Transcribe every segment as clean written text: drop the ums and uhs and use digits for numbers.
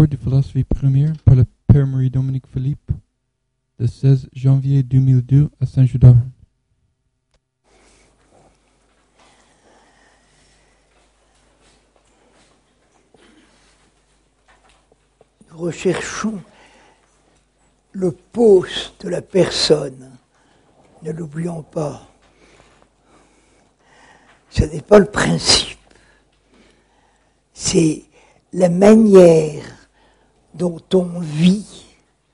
cours de philosophie première par le Père Marie-Dominique Philippe, le 16 janvier 2002 à Saint-Judas. Nous recherchons le pos de la personne. Ne l'oublions pas. Ce n'est pas le principe. C'est la manière dont on vit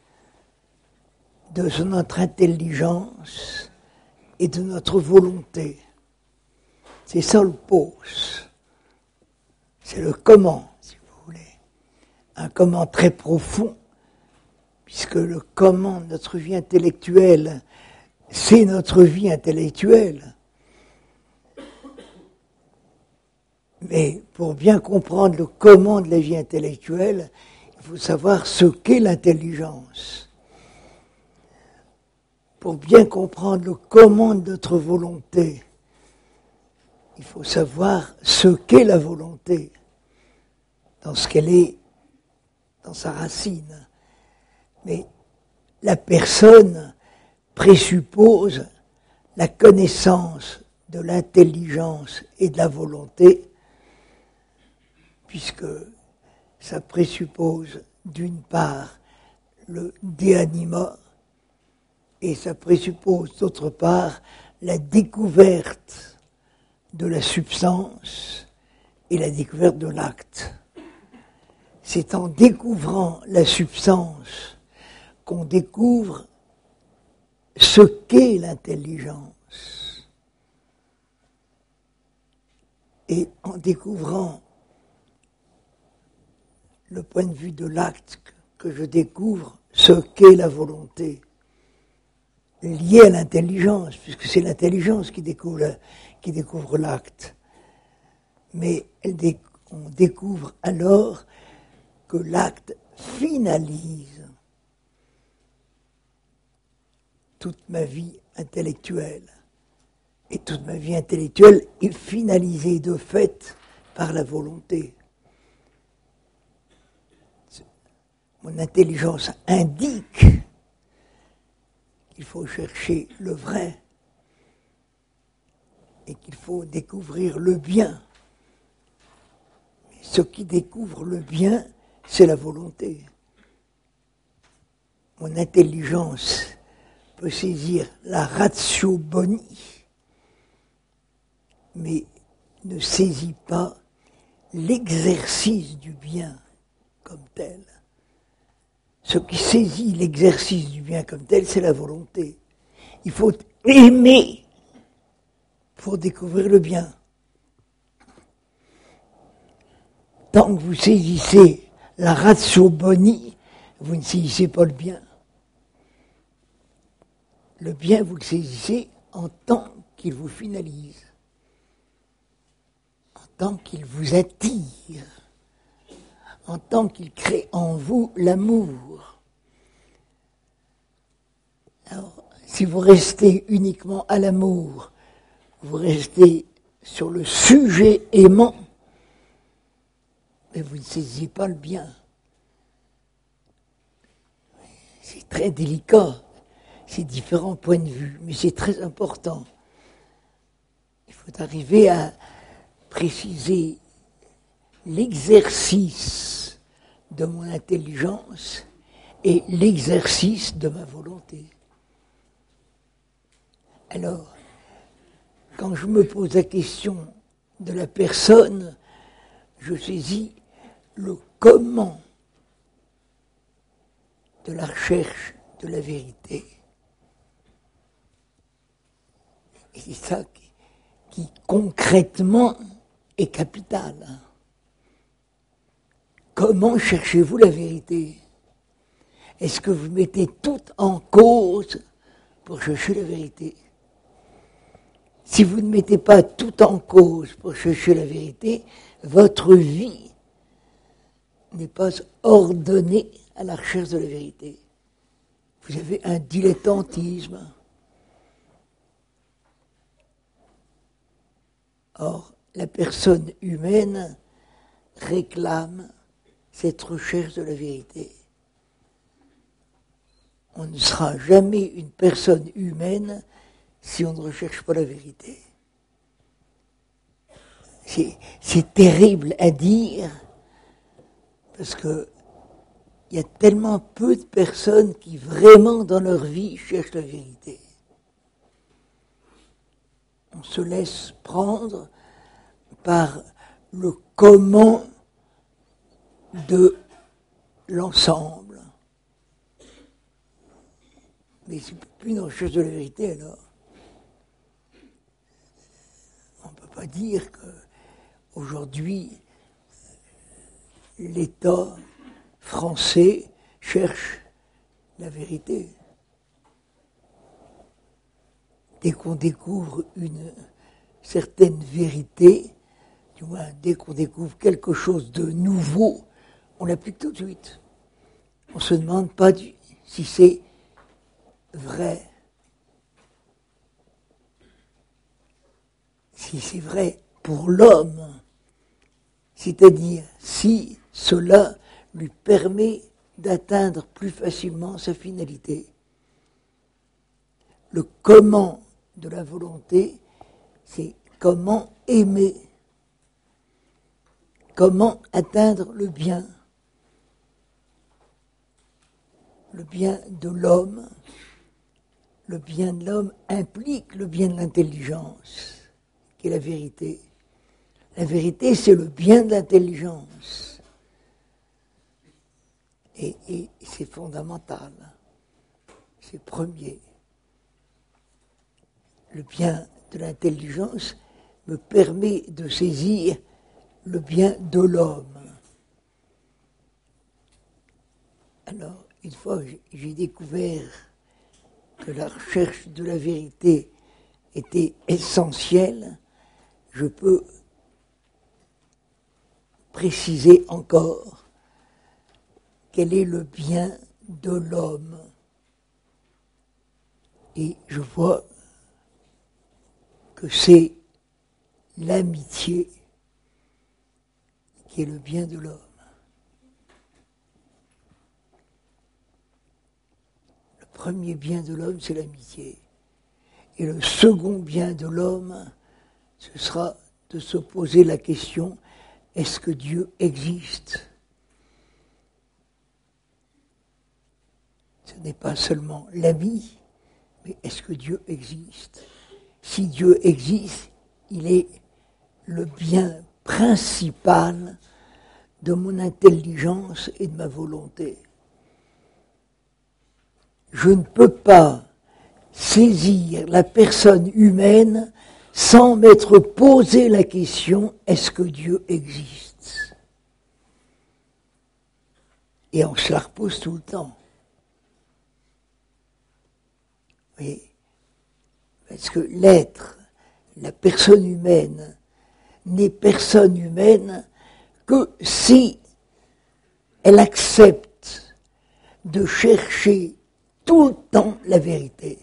de notre intelligence et de notre volonté. C'est ça le pos. C'est le comment, si vous voulez. Un comment très profond, puisque le comment de notre vie intellectuelle, c'est notre vie intellectuelle. Mais pour bien comprendre le comment de la vie intellectuelle, il faut savoir ce qu'est l'intelligence. Pour bien comprendre le comment de notre volonté, il faut savoir ce qu'est la volonté, dans ce qu'elle est, dans sa racine. Mais la personne présuppose la connaissance de l'intelligence et de la volonté, puisque ça présuppose d'une part le de anima et ça présuppose d'autre part la découverte de la substance et la découverte de l'acte. C'est en découvrant la substance qu'on découvre ce qu'est l'intelligence. Et en découvrant le point de vue de l'acte, que je découvre ce qu'est la volonté, liée à l'intelligence, puisque c'est l'intelligence qui découvre l'acte. Mais on découvre alors que l'acte finalise toute ma vie intellectuelle. Et toute ma vie intellectuelle est finalisée de fait par la volonté. Mon intelligence indique qu'il faut chercher le vrai et qu'il faut découvrir le bien. Mais ce qui découvre le bien, c'est la volonté. Mon intelligence peut saisir la ratio boni, mais ne saisit pas l'exercice du bien comme tel. Ce qui saisit l'exercice du bien comme tel, c'est la volonté. Il faut aimer pour découvrir le bien. Tant que vous saisissez la ratio boni, vous ne saisissez pas le bien. Le bien, vous le saisissez en tant qu'il vous finalise, en tant qu'il vous attire, en tant qu'il crée en vous l'amour. Alors, si vous restez uniquement à l'amour, vous restez sur le sujet aimant, mais vous ne saisissez pas le bien. C'est très délicat, c'est différents points de vue, mais c'est très important. Il faut arriver à préciser l'exercice de mon intelligence et l'exercice de ma volonté. Alors, quand je me pose la question de la personne, je saisis le comment de la recherche de la vérité. Et c'est ça qui concrètement est capital. Comment cherchez-vous la vérité? Est-ce que vous mettez tout en cause pour chercher la vérité? Si vous ne mettez pas tout en cause pour chercher la vérité, votre vie n'est pas ordonnée à la recherche de la vérité. Vous avez un dilettantisme. Or, la personne humaine réclame cette recherche de la vérité. On ne sera jamais une personne humaine si on ne recherche pas la vérité. C'est terrible à dire, parce que il y a tellement peu de personnes qui vraiment dans leur vie cherchent la vérité. On se laisse prendre par le comment de l'ensemble. Mais c'est plus une recherche de la vérité alors. On ne peut pas dire qu'aujourd'hui, l'État français cherche la vérité. Dès qu'on découvre une certaine vérité, du moins dès qu'on découvre quelque chose de nouveau, on l'applique tout de suite. On ne se demande pas si c'est vrai. Si c'est vrai pour l'homme, c'est-à-dire si cela lui permet d'atteindre plus facilement sa finalité. Le comment de la volonté, c'est comment aimer, comment atteindre le bien de l'homme. Le bien de l'homme implique le bien de l'intelligence, qui est la vérité. La vérité, c'est le bien de l'intelligence. Et c'est fondamental. C'est premier. Le bien de l'intelligence me permet de saisir le bien de l'homme. Alors, une fois que j'ai découvert que la recherche de la vérité était essentielle, je peux préciser encore quel est le bien de l'homme. Et je vois que c'est l'amitié qui est le bien de l'homme. Le premier bien de l'homme, c'est l'amitié. Et le second bien de l'homme, ce sera de se poser la question, est-ce que Dieu existe ? Ce n'est pas seulement l'ami, mais est-ce que Dieu existe ? Si Dieu existe, il est le bien principal de mon intelligence et de ma volonté. Je ne peux pas saisir la personne humaine sans m'être posé la question, est-ce que Dieu existe ? Et on se la repose tout le temps. Oui. Parce que l'être, la personne humaine, n'est personne humaine que si elle accepte de chercher tout le temps la vérité.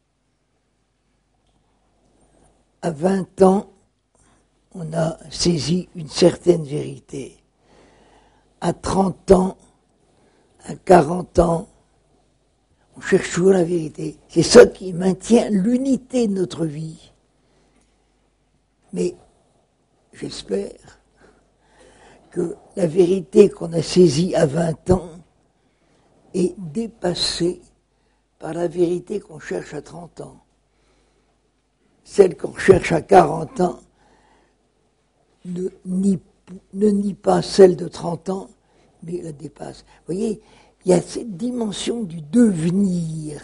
À 20 ans, on a saisi une certaine vérité. À 30 ans, à 40 ans, on cherche toujours la vérité. C'est ça qui maintient l'unité de notre vie. Mais j'espère que la vérité qu'on a saisie à 20 ans est dépassée par la vérité qu'on cherche à 30 ans. Celle qu'on cherche à 40 ans ne nie pas celle de 30 ans, mais la dépasse. Vous voyez, il y a cette dimension du devenir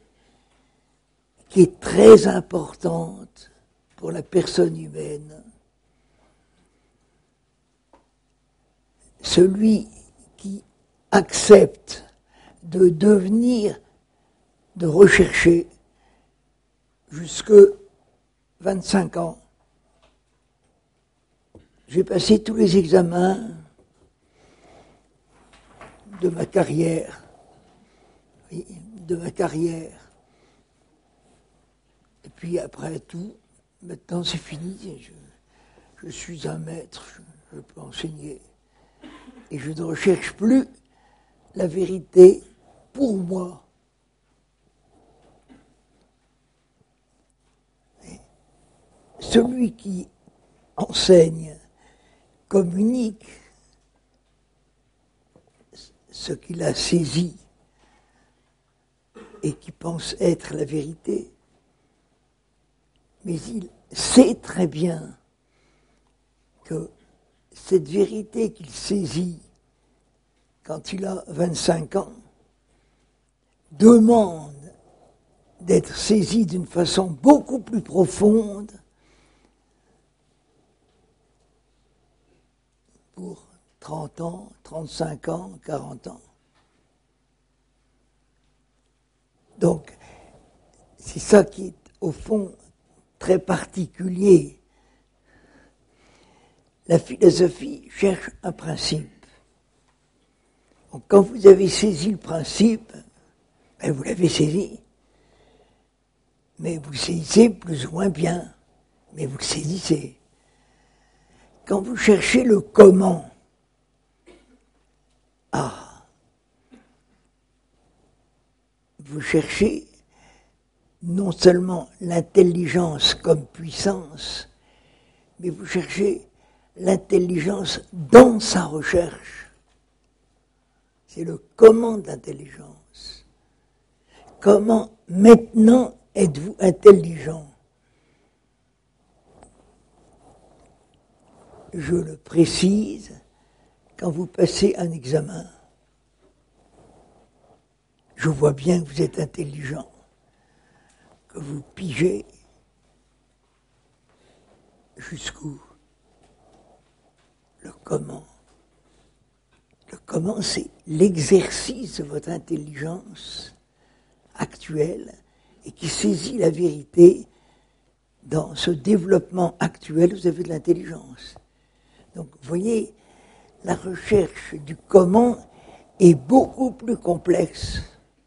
qui est très importante pour la personne humaine. Celui qui accepte de devenir, de rechercher jusque 25 ans. J'ai passé tous les examens de ma carrière. Et puis après tout, maintenant c'est fini, je suis un maître, je peux enseigner. Et je ne recherche plus la vérité pour moi. Celui qui enseigne communique ce qu'il a saisi et qui pense être la vérité, mais il sait très bien que cette vérité qu'il saisit quand il a 25 ans demande d'être saisie d'une façon beaucoup plus profonde pour 30 ans, 35 ans, 40 ans. Donc, c'est ça qui est, au fond, très particulier. La philosophie cherche un principe. Donc, quand vous avez saisi le principe, ben vous l'avez saisi. Mais vous le saisissez plus ou moins bien. Mais vous le saisissez. Quand vous cherchez le comment, vous cherchez non seulement l'intelligence comme puissance, mais vous cherchez l'intelligence dans sa recherche. C'est le comment de l'intelligence. Comment maintenant êtes-vous intelligent? Je le précise, quand vous passez un examen, je vois bien que vous êtes intelligent, que vous pigez jusqu'où? Le comment. Le comment, c'est l'exercice de votre intelligence actuelle et qui saisit la vérité. Dans ce développement actuel, vous avez de l'intelligence. Donc, vous voyez, la recherche du comment est beaucoup plus complexe.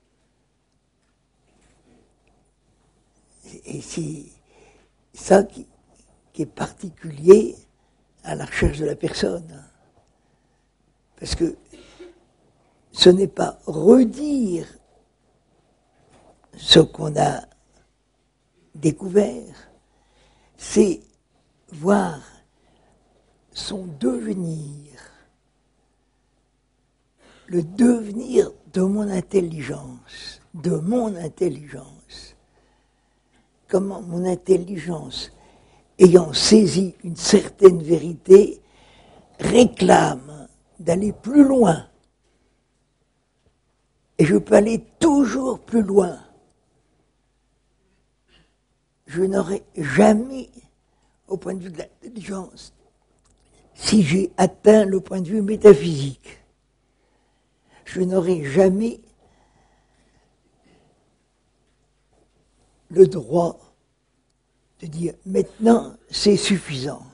Et c'est ça qui est particulier à la recherche de la personne. Parce que ce n'est pas redire ce qu'on a découvert, c'est voir son devenir, le devenir de mon intelligence, comment mon intelligence, ayant saisi une certaine vérité, réclame d'aller plus loin. Et je peux aller toujours plus loin. Je n'aurai jamais, au point de vue de l'intelligence, si j'ai atteint le point de vue métaphysique, je n'aurai jamais le droit de dire maintenant c'est suffisant.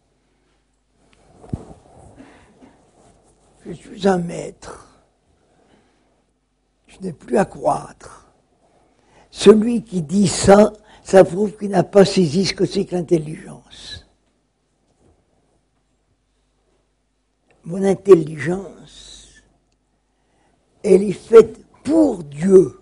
Je suis un maître. Je n'ai plus à croître. Celui qui dit ça, ça prouve qu'il n'a pas saisi ce que c'est que l'intelligence. Mon intelligence, elle est faite pour Dieu.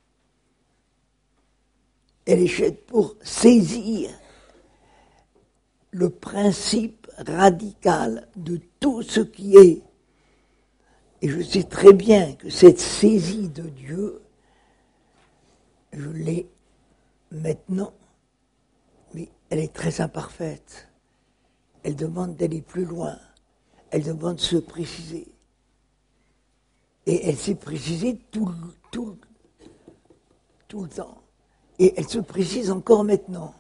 Elle est faite pour saisir le principe radical de tout ce qui est. Et je sais très bien que cette saisie de Dieu, je l'ai maintenant, mais elle est très imparfaite. Elle demande d'aller plus loin. Elle demande de se préciser. Et elle s'est précisée tout le temps. Et elle se précise encore maintenant.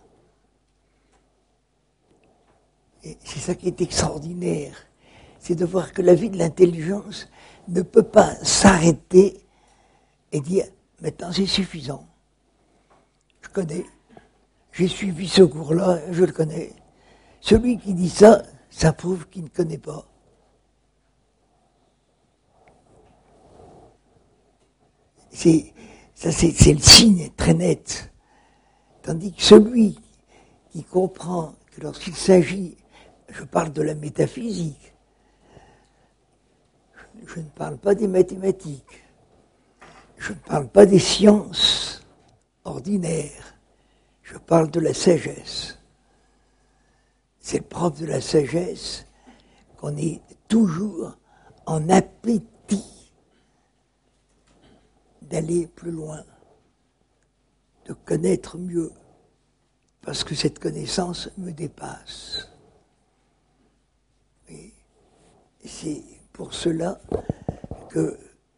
Et c'est ça qui est extraordinaire. C'est de voir que la vie de l'intelligence ne peut pas s'arrêter et dire « maintenant c'est suffisant ». Je connais. J'ai suivi ce cours-là, je le connais. Celui qui dit ça, ça prouve qu'il ne connaît pas. C'est le signe très net. Tandis que celui qui comprend que lorsqu'il s'agit, je parle de la métaphysique, je ne parle pas des mathématiques, je ne parle pas des sciences ordinaires, je parle de la sagesse. C'est le propre de la sagesse qu'on est toujours en appétit d'aller plus loin, de connaître mieux, parce que cette connaissance me dépasse. Et c'est pour cela que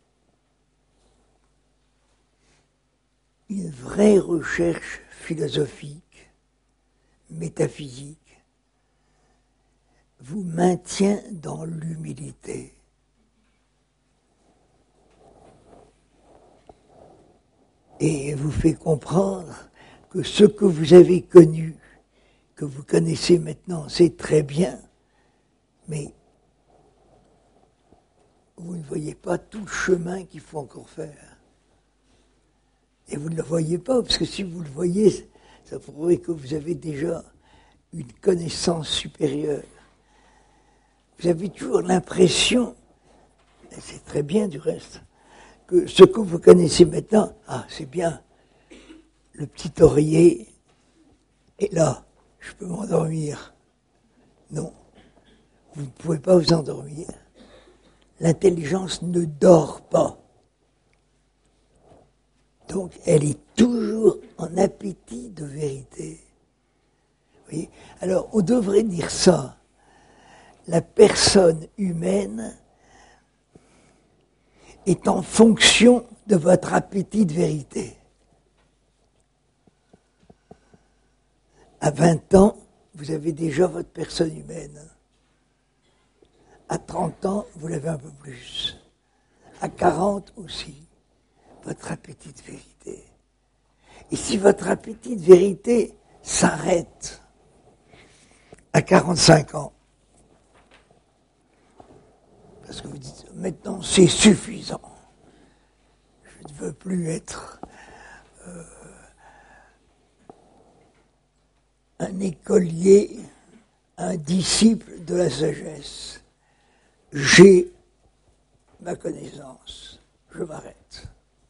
une vraie recherche philosophique, métaphysique, vous maintient dans l'humilité. Et vous fait comprendre que ce que vous avez connu, que vous connaissez maintenant, c'est très bien, mais vous ne voyez pas tout le chemin qu'il faut encore faire. Et vous ne le voyez pas, parce que si vous le voyez, ça prouverait que vous avez déjà une connaissance supérieure. Vous avez toujours l'impression, et c'est très bien du reste, que ce que vous connaissez maintenant, c'est bien, le petit oreiller est là, je peux m'endormir. Non, vous ne pouvez pas vous endormir. L'intelligence ne dort pas. Donc elle est toujours en appétit de vérité. Vous voyez ? Alors on devrait dire ça. La personne humaine est en fonction de votre appétit de vérité. À 20 ans, vous avez déjà votre personne humaine. À 30 ans, vous l'avez un peu plus. À 40 aussi, votre appétit de vérité. Et si votre appétit de vérité s'arrête à 45 ans, parce que vous dites, maintenant c'est suffisant, je ne veux plus être un écolier, un disciple de la sagesse. J'ai ma connaissance, je m'arrête.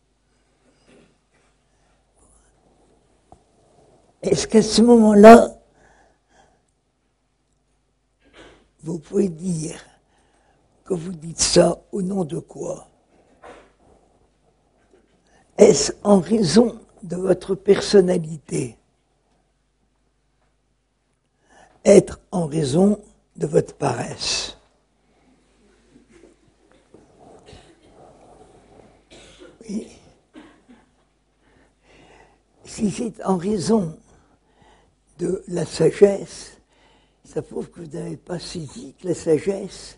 Est-ce qu'à ce moment-là, vous pouvez dire que vous dites ça au nom de quoi? Est-ce en raison de votre personnalité? Être en raison de votre paresse? Oui. Si c'est en raison de la sagesse, ça prouve que vous n'avez pas saisi que la sagesse,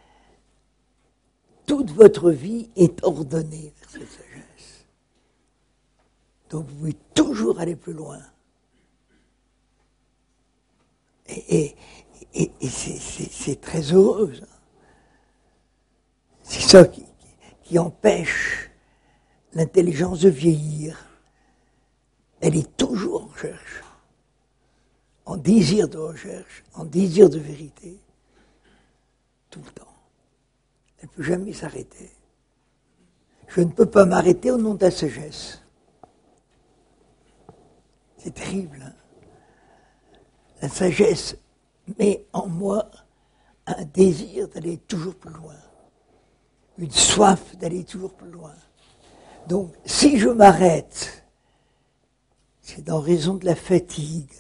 toute votre vie est ordonnée vers cette sagesse. Donc vous pouvez toujours aller plus loin. Et c'est très heureux, ça. C'est ça qui empêche l'intelligence de vieillir. Elle est toujours en recherche, en désir de recherche, en désir de vérité, tout le temps. Elle ne peut jamais s'arrêter. Je ne peux pas m'arrêter au nom de la sagesse. C'est terrible, hein? La sagesse met en moi un désir d'aller toujours plus loin, une soif d'aller toujours plus loin. Donc, si je m'arrête, c'est en raison de la fatigue,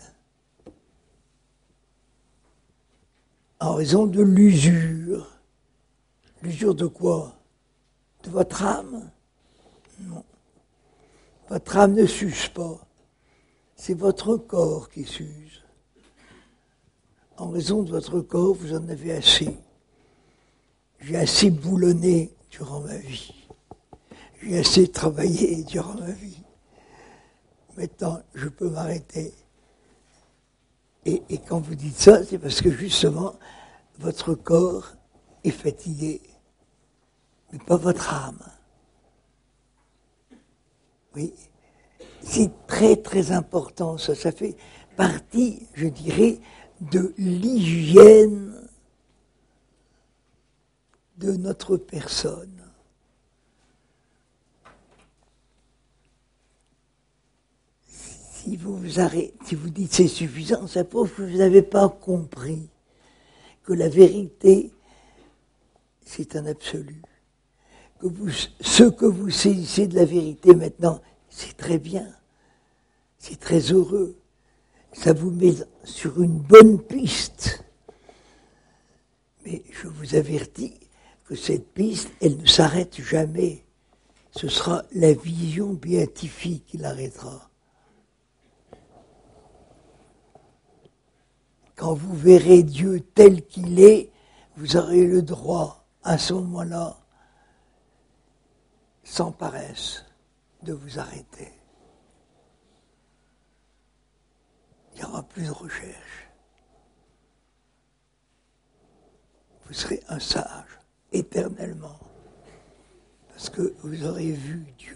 en raison de l'usure. L'usure de quoi? De votre âme? Non. Votre âme ne s'use pas. C'est votre corps qui s'use. En raison de votre corps, vous en avez assez. J'ai assez boulonné durant ma vie. J'ai assez travaillé durant ma vie. Maintenant, je peux m'arrêter. Et quand vous dites ça, c'est parce que justement, votre corps est fatigué, mais pas votre âme. Oui, c'est très très important, ça fait partie, je dirais, de l'hygiène de notre personne. Si vous dites c'est suffisant, ça prouve que vous n'avez pas compris que la vérité, c'est un absolu. Ce que vous saisissez de la vérité maintenant, c'est très bien, c'est très heureux, ça vous met sur une bonne piste. Mais je vous avertis que cette piste, elle ne s'arrête jamais. Ce sera la vision béatifique qui l'arrêtera. Quand vous verrez Dieu tel qu'il est, vous aurez le droit, à ce moment-là, sans paresse, de vous arrêter. Il n'y aura plus de recherche. Vous serez un sage, éternellement, parce que vous aurez vu Dieu.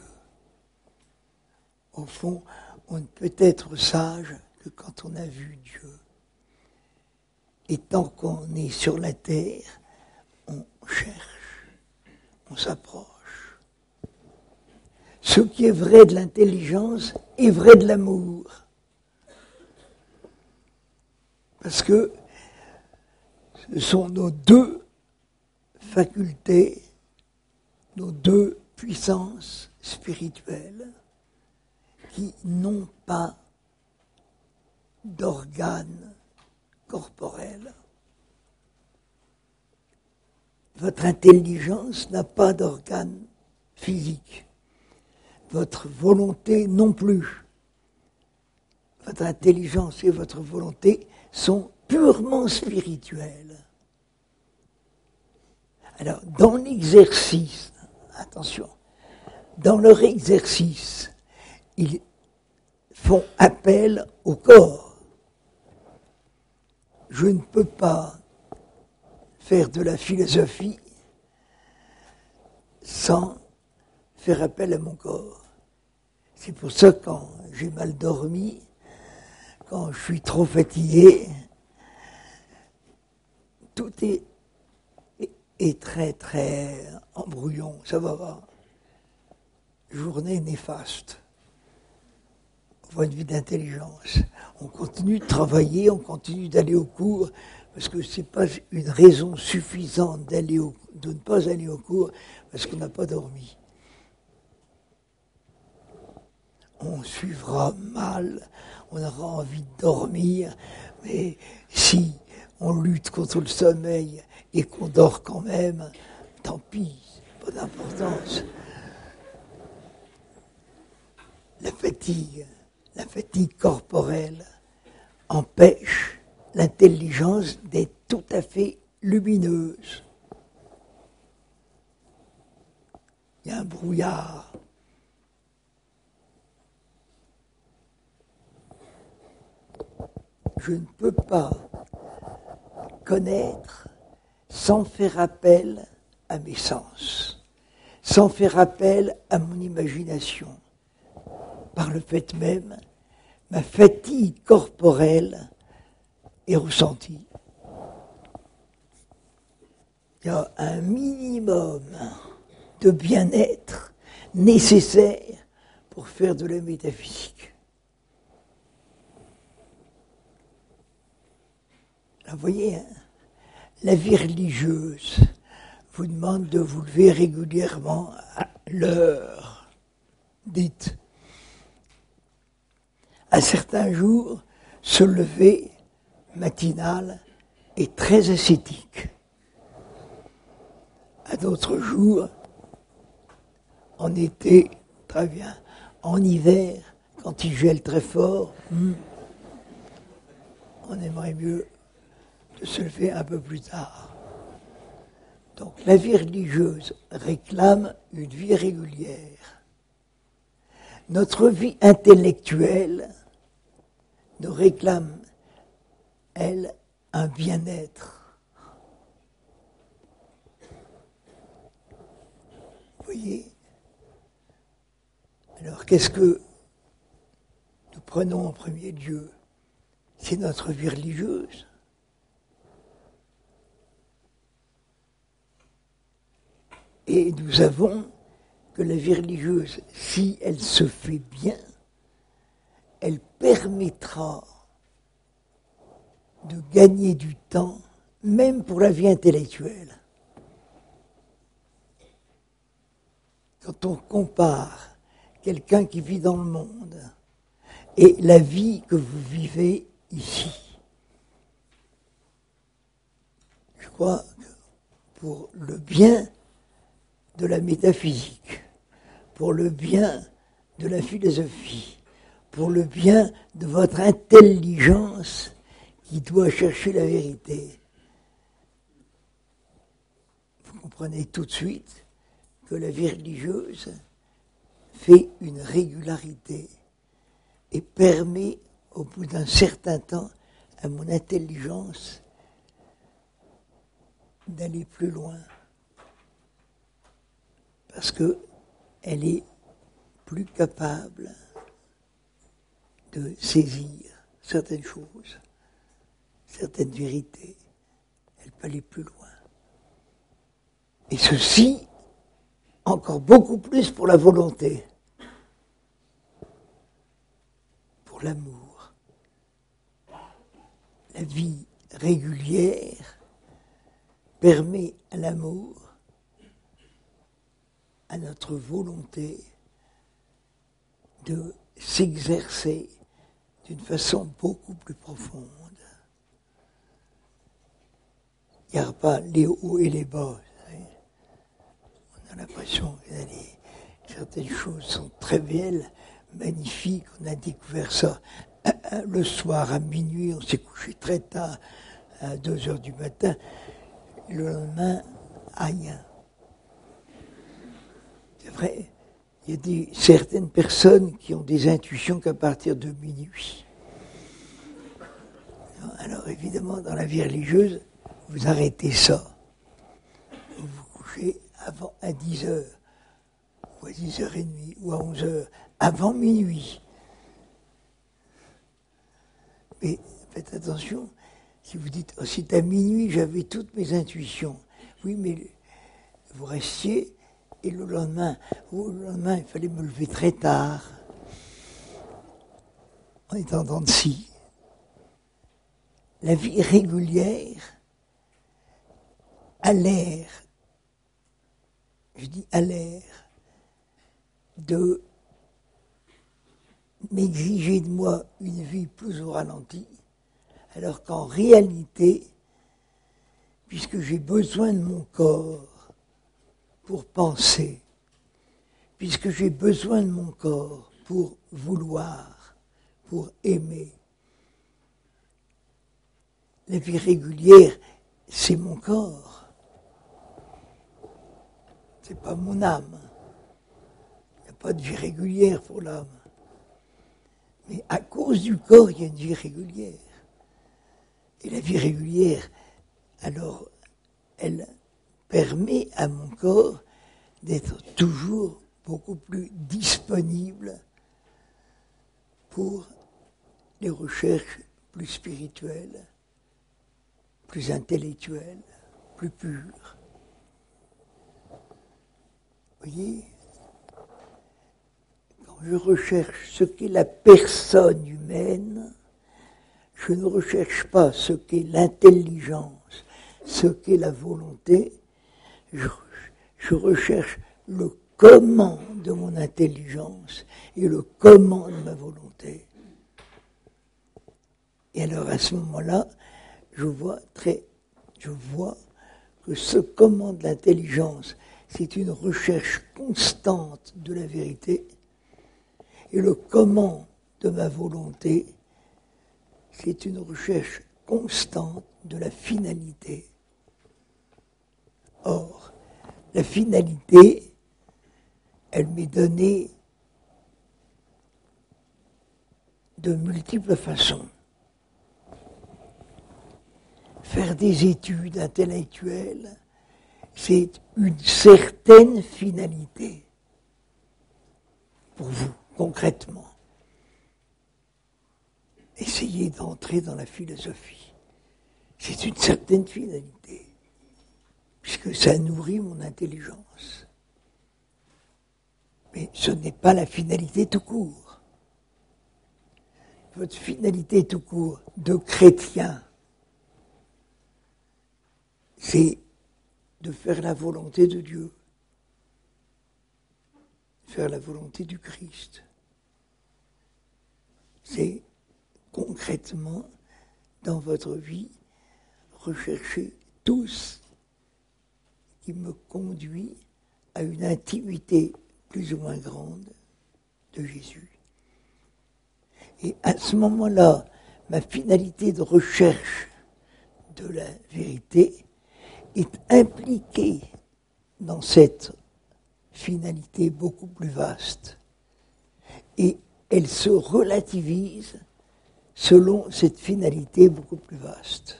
Au fond, on ne peut être sage que quand on a vu Dieu. Et tant qu'on est sur la terre, on cherche, on s'approche. Ce qui est vrai de l'intelligence est vrai de l'amour. Parce que ce sont nos deux facultés, nos deux puissances spirituelles qui n'ont pas d'organes corporels. Votre intelligence n'a pas d'organe physique. Votre volonté non plus. Votre intelligence et votre volonté sont purement spirituelles. Alors, dans l'exercice, attention, dans leur exercice, ils font appel au corps. Je ne peux pas faire de la philosophie sans faire appel à mon corps. C'est pour ça que quand j'ai mal dormi, quand je suis trop fatigué, tout est très très embrouillon, ça va pas. Journée néfaste, au point de vue d'intelligence. On continue de travailler, on continue d'aller au cours, parce que ce n'est pas une raison suffisante de ne pas aller au cours, parce qu'on n'a pas dormi. On suivra mal, on aura envie de dormir, mais si on lutte contre le sommeil et qu'on dort quand même, tant pis, pas d'importance. La fatigue corporelle empêche l'intelligence d'être tout à fait lumineuse. Il y a un brouillard. Je ne peux pas connaître sans faire appel à mes sens, sans faire appel à mon imagination. Par le fait même, ma fatigue corporelle est ressentie. Il y a un minimum de bien-être nécessaire pour faire de la métaphysique. Là, vous voyez, hein, la vie religieuse vous demande de vous lever régulièrement à l'heure dite. À certains jours, se lever matinal est très ascétique. À d'autres jours, en été, très bien. En hiver, quand il gèle très fort, on aimerait mieux de se lever un peu plus tard. Donc la vie religieuse réclame une vie régulière. Notre vie intellectuelle nous réclame, elle, un bien-être. Vous voyez ? Alors qu'est-ce que nous prenons en premier lieu ? C'est notre vie religieuse. Et nous savons que la vie religieuse, si elle se fait bien, elle permettra de gagner du temps, même pour la vie intellectuelle. Quand on compare quelqu'un qui vit dans le monde et la vie que vous vivez ici, je crois que pour le bien de la métaphysique, pour le bien de la philosophie, pour le bien de votre intelligence qui doit chercher la vérité, vous comprenez tout de suite que la vie religieuse fait une régularité et permet, au bout d'un certain temps, à mon intelligence d'aller plus loin. Parce qu'elle est plus capable de saisir certaines choses, certaines vérités. Elle peut aller plus loin. Et ceci, encore beaucoup plus pour la volonté, pour l'amour. La vie régulière permet à l'amour, à notre volonté, de s'exercer d'une façon beaucoup plus profonde. Il n'y a pas les hauts et les bas. On a l'impression que certaines choses sont très belles, magnifiques. On a découvert ça le soir à minuit. On s'est couché très tard, à 2 heures du matin. Le lendemain, rien. C'est vrai, il y a certaines personnes qui ont des intuitions qu'à partir de minuit. Alors évidemment, dans la vie religieuse, vous arrêtez ça. Vous vous couchez à 10 heures, ou à 10h30, ou à 11 heures, avant minuit. Mais faites attention, si vous dites, oh, c'est à minuit, j'avais toutes mes intuitions. Oui, mais vous restiez, et le lendemain, il fallait me lever très tard, en étant dans le si. La vie régulière a l'air, je dis à l'air, de m'exiger de moi une vie plus au ralenti, alors qu'en réalité, puisque j'ai besoin de mon corps pour penser, puisque j'ai besoin de mon corps pour vouloir, pour aimer, la vie régulière, c'est mon corps. C'est pas mon âme. Il n'y a pas de vie régulière pour l'âme. Mais à cause du corps, il y a une vie régulière. Et la vie régulière, alors, elle permet à mon corps d'être toujours beaucoup plus disponible pour les recherches plus spirituelles, plus intellectuelles, plus pures. Vous voyez, quand je recherche ce qu'est la personne humaine, je ne recherche pas ce qu'est l'intelligence, ce qu'est la volonté, je recherche le comment de mon intelligence et le comment de ma volonté. Et alors à ce moment-là, je vois que ce comment de l'intelligence, c'est une recherche constante de la vérité, et le comment de ma volonté, c'est une recherche constante de la finalité. Or, la finalité, elle m'est donnée de multiples façons. Faire des études intellectuelles, c'est une certaine finalité pour vous, concrètement. Essayez d'entrer dans la philosophie. C'est une certaine finalité. puisque ça nourrit mon intelligence. Mais ce n'est pas la finalité tout court. Votre finalité tout court de chrétien, c'est de faire la volonté de Dieu, faire la volonté du Christ. C'est concrètement, dans votre vie, rechercher tout ce qui me conduit à une intimité plus ou moins grande de Jésus. Et à ce moment-là, ma finalité de recherche de la vérité est impliquée dans cette finalité beaucoup plus vaste. Et elle se relativise selon cette finalité beaucoup plus vaste.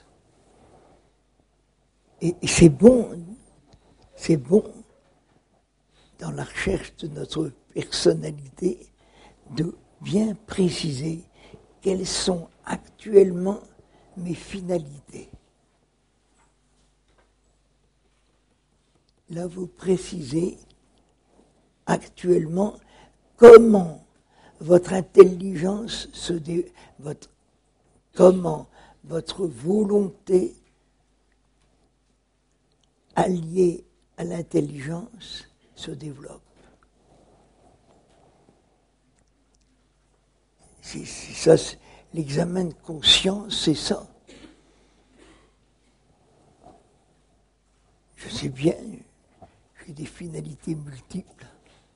Et c'est bon dans la recherche de notre personnalité de bien préciser quelles sont actuellement mes finalités. Là, vous précisez actuellement comment votre intelligence comment votre volonté alliée à l'intelligence se développe. C'est ça, l'examen de conscience, c'est ça. Je sais bien, j'ai des finalités multiples,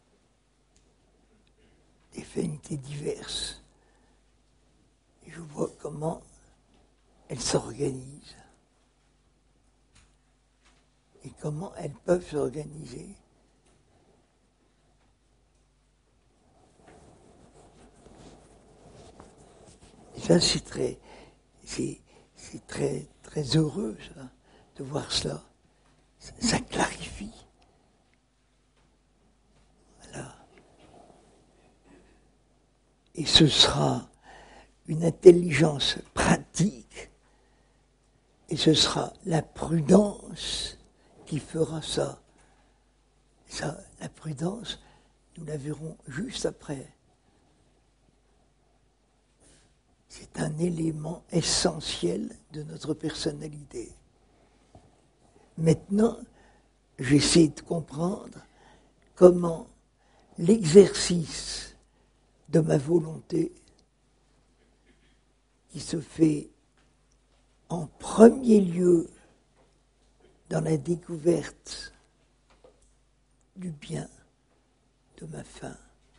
des finalités diverses. Et je vois comment elles s'organisent. Et comment elles peuvent s'organiser. Et ça, c'est très heureux, ça, de voir cela. Ça clarifie. Voilà. Et ce sera une intelligence pratique, et ce sera la prudence qui fera ça. Ça, la prudence, nous la verrons juste après. C'est un élément essentiel de notre personnalité. Maintenant, j'essaie de comprendre comment l'exercice de ma volonté, qui se fait en premier lieu dans la découverte du bien de ma fin.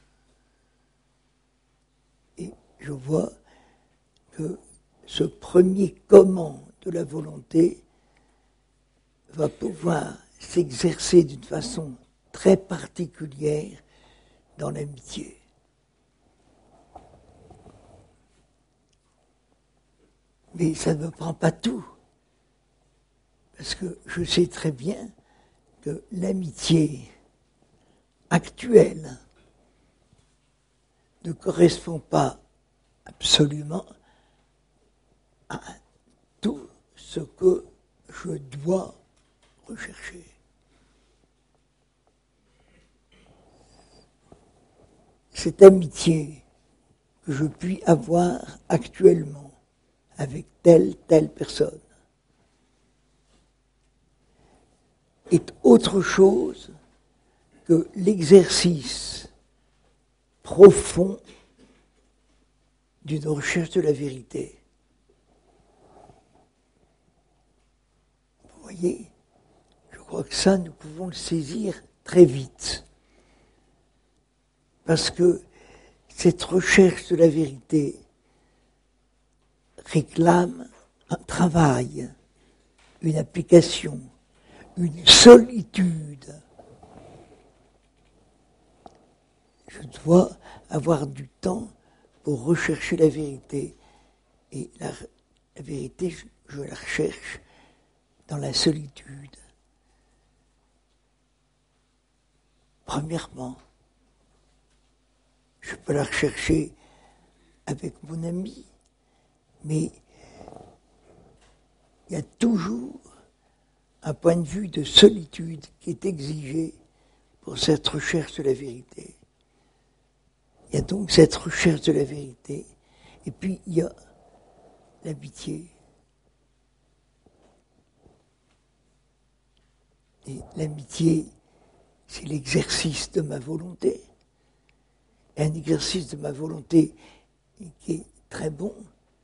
Et je vois que ce premier comment de la volonté va pouvoir s'exercer d'une façon très particulière dans l'amitié. Mais ça ne me prend pas tout. Parce que je sais très bien que l'amitié actuelle ne correspond pas absolument à tout ce que je dois rechercher. Cette amitié que je puis avoir actuellement avec telle personne est autre chose que l'exercice profond d'une recherche de la vérité. Vous voyez, je crois que ça, nous pouvons le saisir très vite. Parce que cette recherche de la vérité réclame un travail, une application, une solitude. Je dois avoir du temps pour rechercher la vérité. Et la vérité, je la recherche dans la solitude. Premièrement, je peux la rechercher avec mon ami, mais il y a toujours un point de vue de solitude qui est exigé pour cette recherche de la vérité. Il y a donc cette recherche de la vérité, et puis il y a l'amitié. Et l'amitié, c'est l'exercice de ma volonté. Et un exercice de ma volonté qui est très bon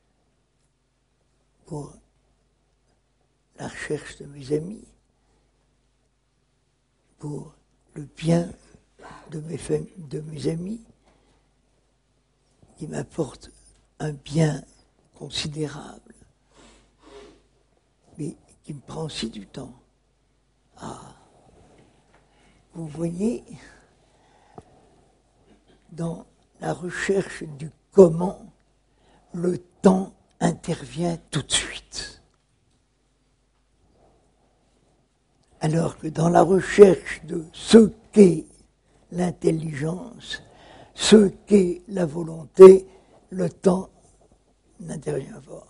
pour la recherche de mes amis, pour le bien de mes amis, qui m'apporte un bien considérable, mais qui me prend aussi du temps. Ah, vous voyez, dans la recherche du comment, le temps intervient tout de suite. Alors que dans la recherche de ce qu'est l'intelligence, ce qu'est la volonté, le temps n'intervient pas.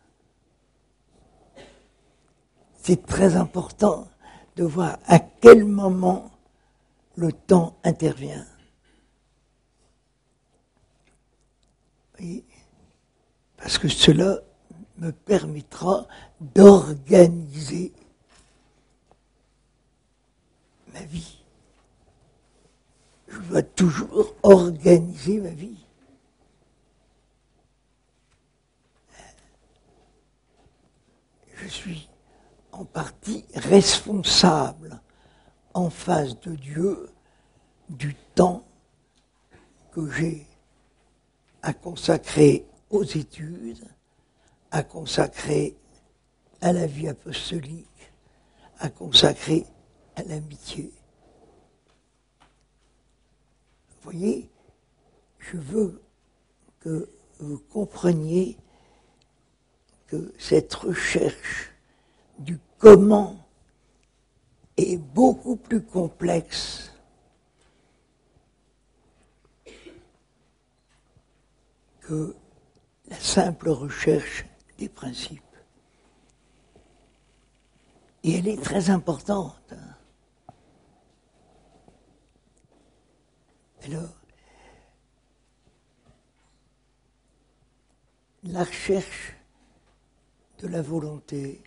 C'est très important de voir à quel moment le temps intervient. Et parce que cela me permettra d'organiser ma vie. Je dois toujours organiser ma vie. Je suis en partie responsable en face de Dieu du temps que j'ai à consacrer aux études, à consacrer à la vie apostolique, à consacrer à l'amitié. Vous voyez, je veux que vous compreniez que cette recherche du comment est beaucoup plus complexe que la simple recherche des principes. Et elle est très importante. Alors, la recherche de la volonté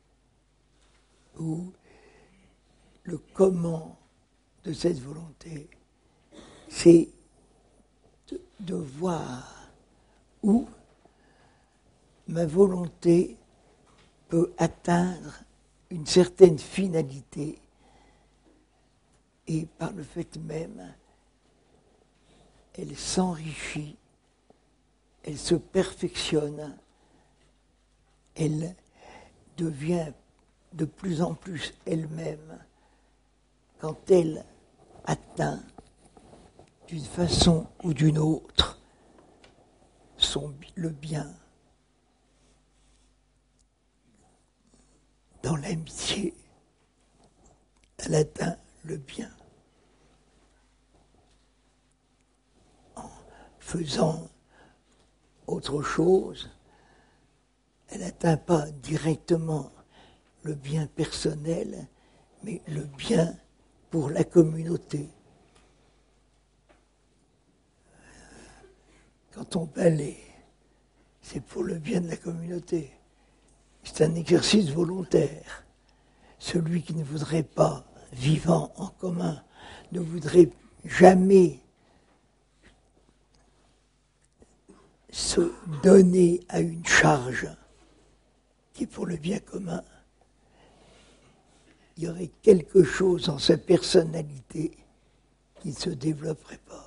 ou le comment de cette volonté, c'est de voir où ma volonté peut atteindre une certaine finalité et par le fait même, elle s'enrichit, elle se perfectionne, elle devient de plus en plus elle-même quand elle atteint d'une façon ou d'une autre le bien. Dans l'amitié, elle atteint le bien. En faisant autre chose, elle n'atteint pas directement le bien personnel, mais le bien pour la communauté. Quand on balaie, c'est pour le bien de la communauté. C'est un exercice volontaire. Celui qui ne voudrait pas, vivant en commun, ne voudrait jamais se donner à une charge qui est pour le bien commun. Il y aurait quelque chose en sa personnalité qui ne se développerait pas.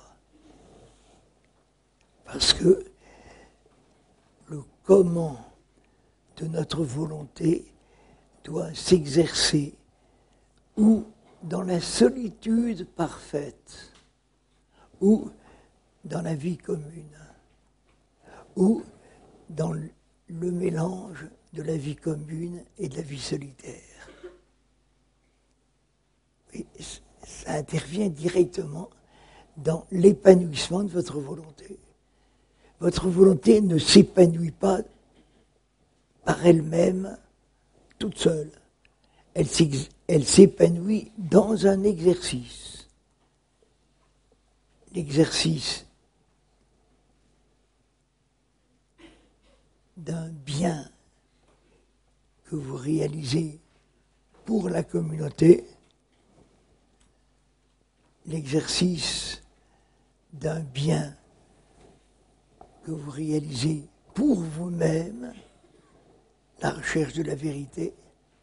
Parce que le comment de notre volonté doit s'exercer ou dans la solitude parfaite, ou dans la vie commune, ou dans le mélange de la vie commune et de la vie solitaire. Et ça intervient directement dans l'épanouissement de votre volonté. Votre volonté ne s'épanouit pas par elle-même, toute seule. elle s'épanouit dans un exercice. L'exercice d'un bien que vous réalisez pour la communauté, l'exercice d'un bien que vous réalisez pour vous-même, la recherche de la vérité,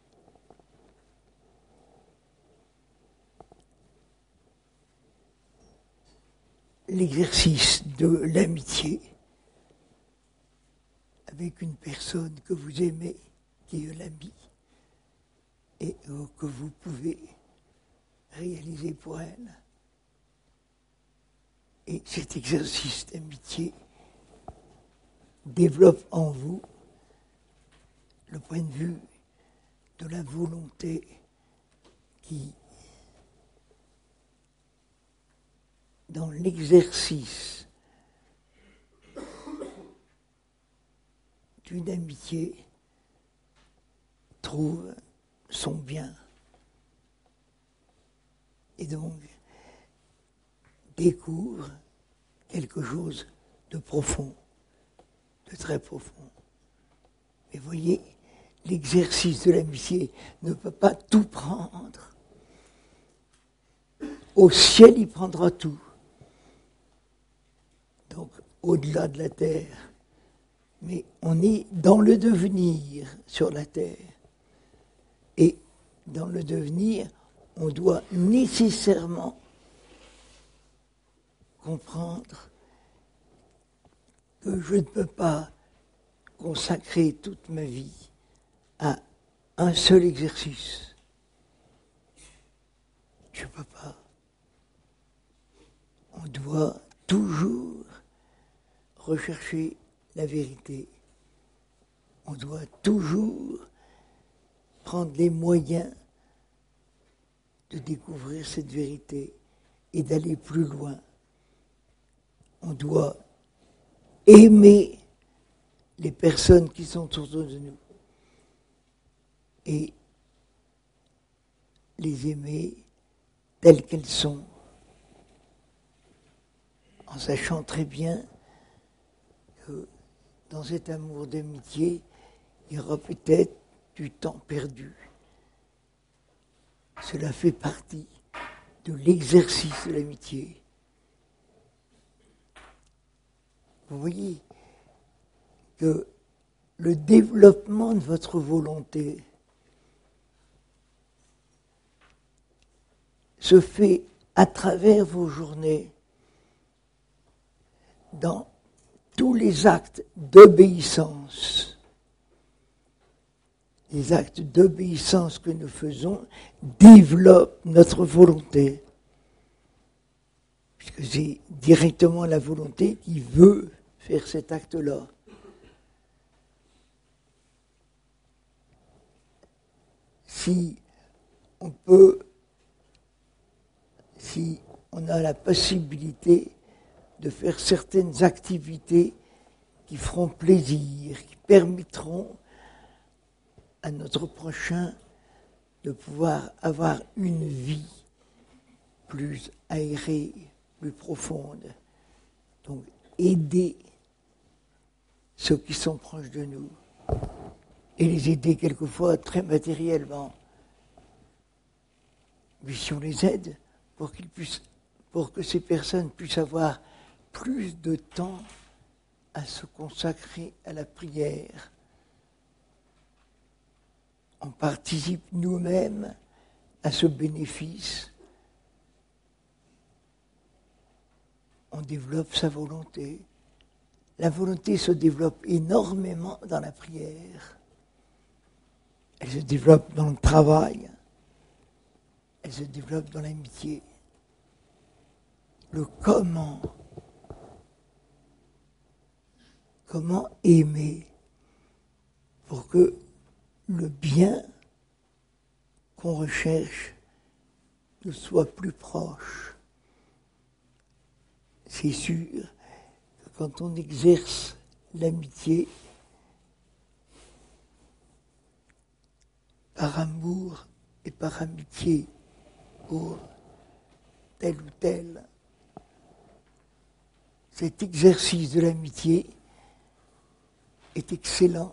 l'exercice de l'amitié avec une personne que vous aimez, qui est l'ami, et que vous pouvez réaliser pour elle. Et cet exercice d'amitié développe en vous le point de vue de la volonté qui, dans l'exercice d'une amitié, trouve son bien. Et donc, découvre quelque chose de profond, de très profond. Mais voyez, l'exercice de l'amitié ne peut pas tout prendre. Au ciel, il prendra tout. Donc, au-delà de la terre. Mais on est dans le devenir sur la terre. Et dans le devenir, on doit nécessairement comprendre que je ne peux pas consacrer toute ma vie à un seul exercice. Je ne peux pas. On doit toujours rechercher la vérité. On doit toujours prendre les moyens de découvrir cette vérité et d'aller plus loin. On doit aimer les personnes qui sont autour de nous et les aimer telles qu'elles sont, en sachant très bien que dans cet amour d'amitié, il y aura peut-être du temps perdu. Cela fait partie de l'exercice de l'amitié. Vous voyez que le développement de votre volonté se fait à travers vos journées, dans tous les actes d'obéissance. Les actes d'obéissance que nous faisons développent notre volonté. Puisque c'est directement la volonté qui veut faire cet acte-là. Si on a la possibilité de faire certaines activités qui feront plaisir, qui permettront à notre prochain de pouvoir avoir une vie plus aérée, plus profonde. Donc, aider ceux qui sont proches de nous et les aider quelquefois très matériellement. Mais si on les aide pour que ces personnes puissent avoir plus de temps à se consacrer à la prière, on participe nous-mêmes à ce bénéfice. On développe sa volonté. La volonté se développe énormément dans la prière. Elle se développe dans le travail. Elle se développe dans l'amitié. Le comment. Comment aimer pour que le bien qu'on recherche nous soit plus proche. C'est sûr que quand on exerce l'amitié par amour et par amitié pour tel ou tel, cet exercice de l'amitié est excellent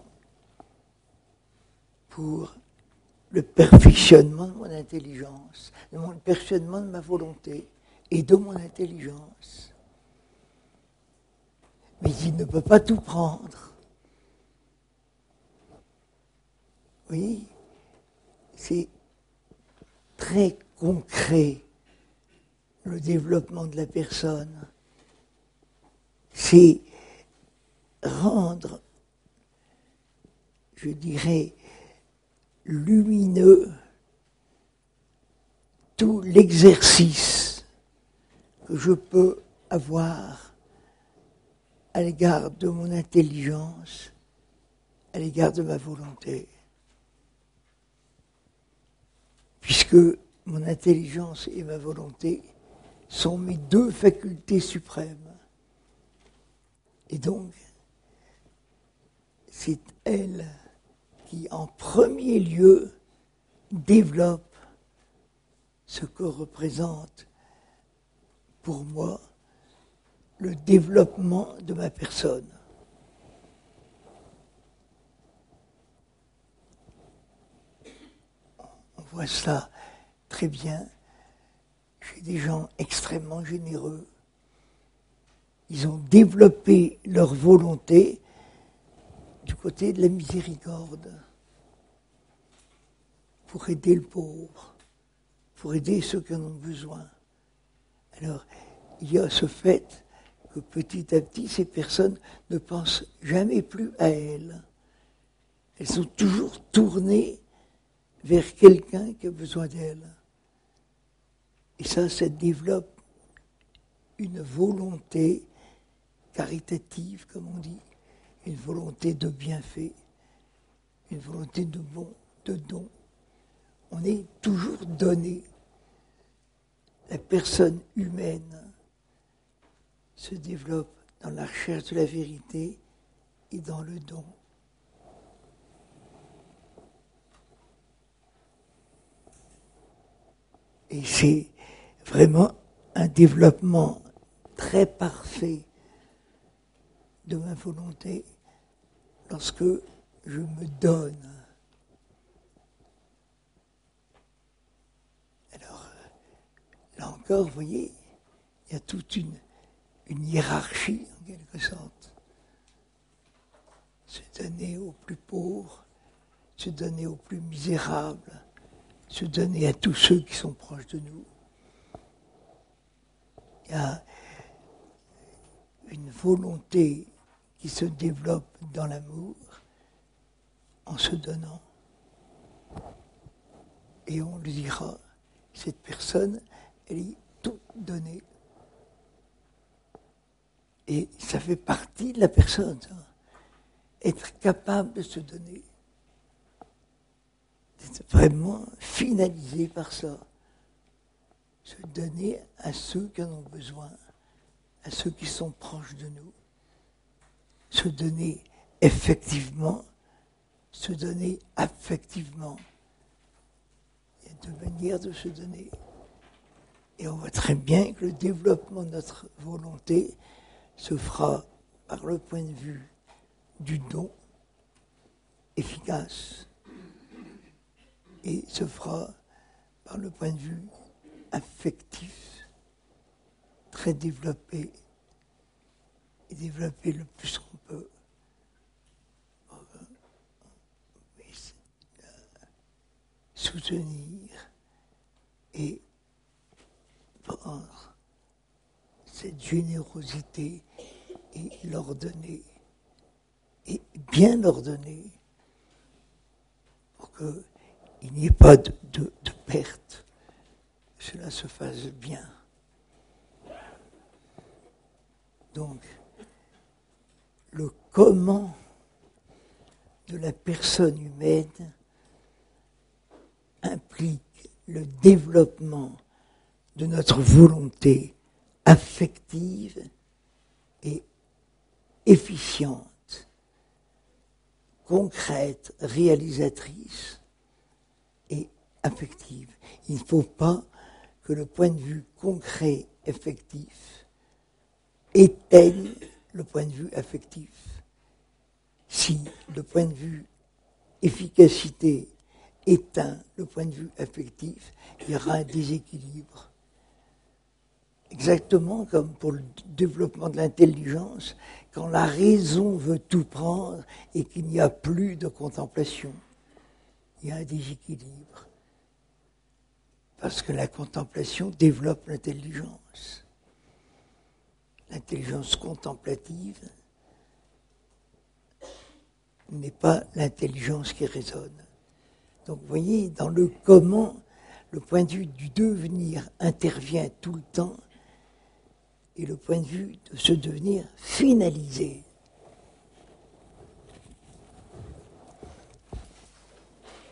pour le perfectionnement de mon intelligence, le perfectionnement de ma volonté et de mon intelligence. Mais il ne peut pas tout prendre. Oui, c'est très concret, le développement de la personne. C'est rendre, je dirais, lumineux tout l'exercice que je peux avoir à l'égard de mon intelligence, à l'égard de ma volonté. Puisque mon intelligence et ma volonté sont mes deux facultés suprêmes. Et donc, c'est elle qui, en premier lieu, développe ce que représente pour moi le développement de ma personne. On voit ça très bien chez des gens extrêmement généreux. Ils ont développé leur volonté du côté de la miséricorde pour aider le pauvre, pour aider ceux qui en ont besoin. Alors, il y a ce fait que petit à petit, ces personnes ne pensent jamais plus à elles. Elles sont toujours tournées vers quelqu'un qui a besoin d'elles. Et ça développe une volonté caritative, comme on dit, une volonté de bienfait, une volonté de bon, de don. On est toujours donné. La personne humaine se développe dans la recherche de la vérité et dans le don. Et c'est vraiment un développement très parfait de ma volonté lorsque je me donne. Alors, là encore, vous voyez, il y a toute une hiérarchie, en quelque sorte. Se donner aux plus pauvres, se donner aux plus misérables, se donner à tous ceux qui sont proches de nous. Il y a une volonté qui se développe dans l'amour en se donnant. Et on le dira, cette personne, elle est tout donnée. Et ça fait partie de la personne, ça. Être capable de se donner. C'est vraiment finalisé par ça. Se donner à ceux qui en ont besoin, à ceux qui sont proches de nous. Se donner effectivement, se donner affectivement. Il y a deux manières de se donner. Et on voit très bien que le développement de notre volonté se fera par le point de vue du don efficace et se fera par le point de vue affectif très développé et développé le plus qu'on peut. Soutenir et prendre cette générosité et l'ordonner, et bien l'ordonner, pour qu'il n'y ait pas de perte, que cela se fasse bien. Donc, le comment de la personne humaine implique le développement de notre volonté affective et efficiente, concrète, réalisatrice et affective. Il ne faut pas que le point de vue concret, effectif, éteigne le point de vue affectif. Si le point de vue efficacité éteint le point de vue affectif, il y aura un déséquilibre. Exactement comme pour le développement de l'intelligence, quand la raison veut tout prendre et qu'il n'y a plus de contemplation, il y a un déséquilibre. Parce que la contemplation développe l'intelligence. L'intelligence contemplative n'est pas l'intelligence qui raisonne. Donc vous voyez, dans le comment, le point de vue du devenir intervient tout le temps et le point de vue de ce devenir finalisé